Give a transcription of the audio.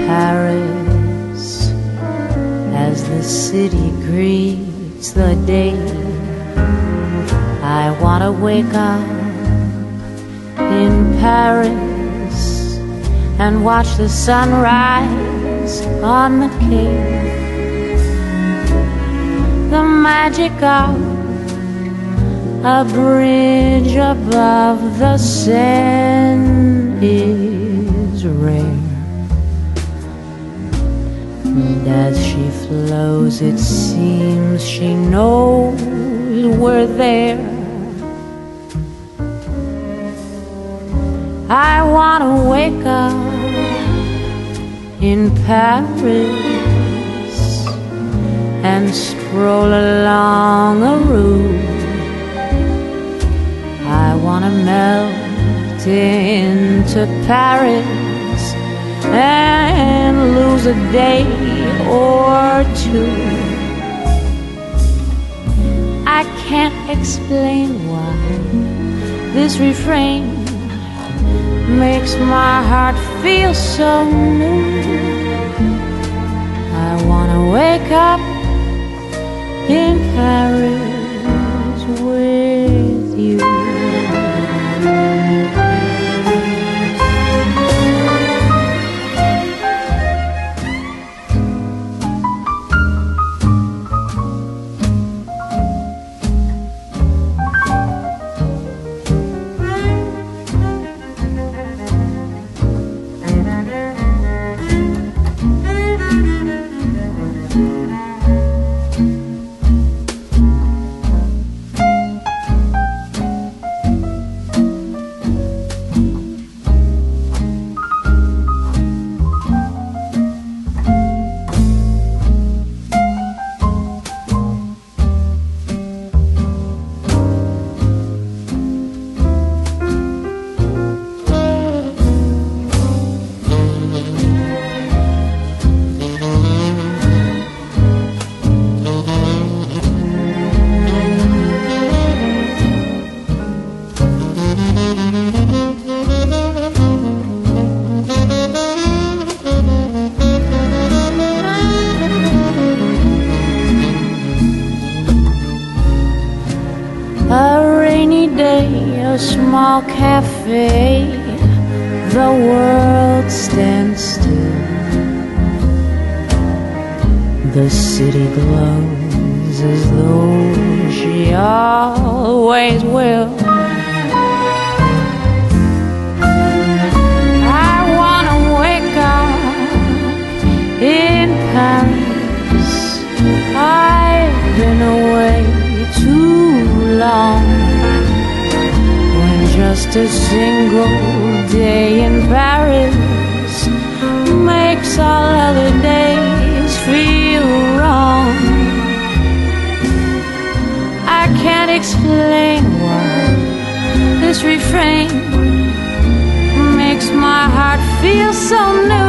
Paris, as the city greets the day, I want to wake up in Paris and watch the sunrise on the Cape. The magic of a bridge above the Seine is rare, and as she flows it seems she knows we're there. I want to wake up in Paris and stroll along a route. I want to melt into Paris and lose a day or two. I can't explain why this refrain makes my heart feel so new. I wanna wake up in Paris with you. A rainy day, a small cafe, the world stands still. The city glows as though she always will. I wanna wake up in Paris. I've been away too long, when just a single day in Paris makes all other days feel wrong. I can't explain why this refrain makes my heart feel so new.